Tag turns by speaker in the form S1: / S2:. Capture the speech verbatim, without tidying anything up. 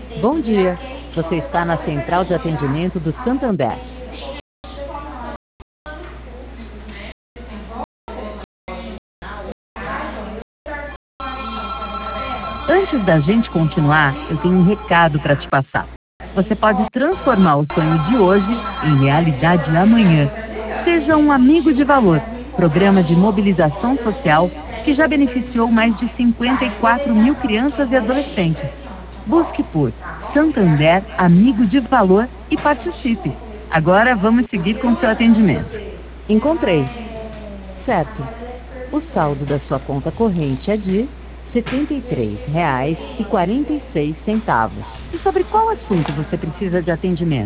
S1: Bom dia, você está na central de atendimento do Santander. Antes da gente continuar, eu tenho um recado para te passar. Você pode transformar o sonho de hoje em realidade amanhã. Seja um amigo de valor, programa de mobilização social que já beneficiou mais de cinquenta e quatro mil crianças e adolescentes. Busque por Santander Amigo de Valor e participe. Agora vamos seguir com seu atendimento. Encontrei. Certo. O saldo da sua conta corrente é de setenta e três reais e quarenta e seis centavos. E sobre qual assunto você precisa de atendimento?